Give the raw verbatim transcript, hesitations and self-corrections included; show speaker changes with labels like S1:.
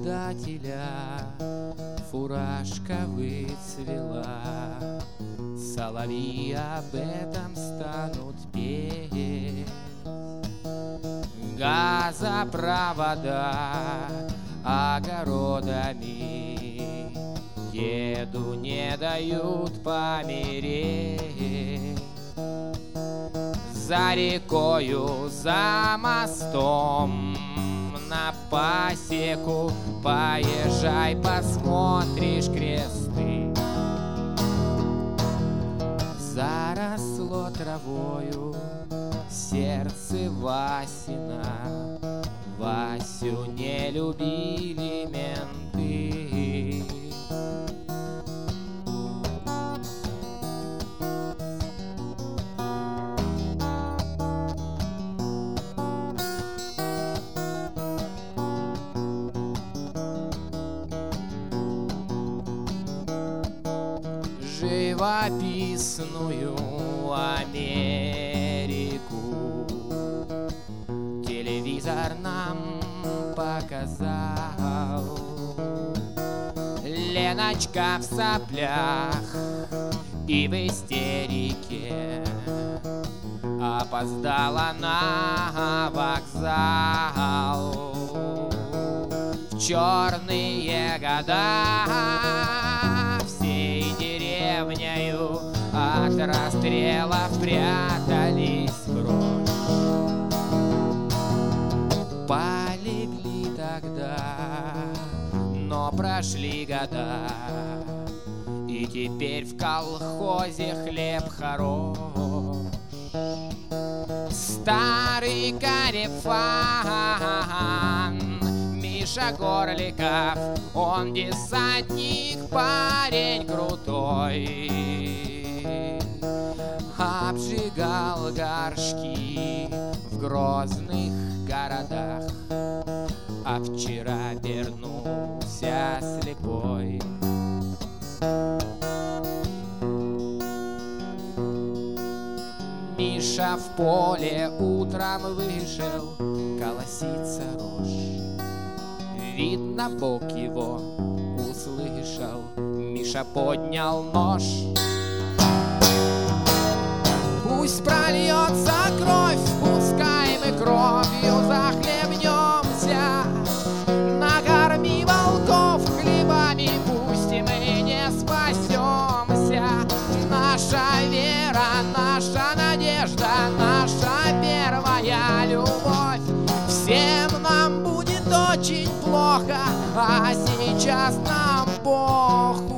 S1: Создателя фуражка выцвела, соловьи об этом станут петь. Газопровода огородами деду не дают помереть. За рекою, за мостом на пасеку поезжай, посмотришь кресты. Заросло травою сердце Васина, Васю не любили менты. Живописную Америку телевизор нам показал. Леночка в соплях и в истерике опоздала на вокзал. В черные года всей деревнею от расстрелов прятались прочь. Полегли тогда, но прошли года, и теперь в колхозе хлеб хорош. Старый корефан Миша Горликов, он десантник, парень крутой. Обжигал горшки в грозных городах, а вчера вернулся слепой. Миша в поле утром вышел, колосится рожь. Видно, Бог его услышал. Миша поднял нож. Пусть прольется кровь, пускай мы кровью захлебнемся. Накорми волков хлебами, пусть и мы не спасемся. Наша вера, наша надежда, наша первая любовь. Всем нам будет очень плохо, а сейчас нам похуй.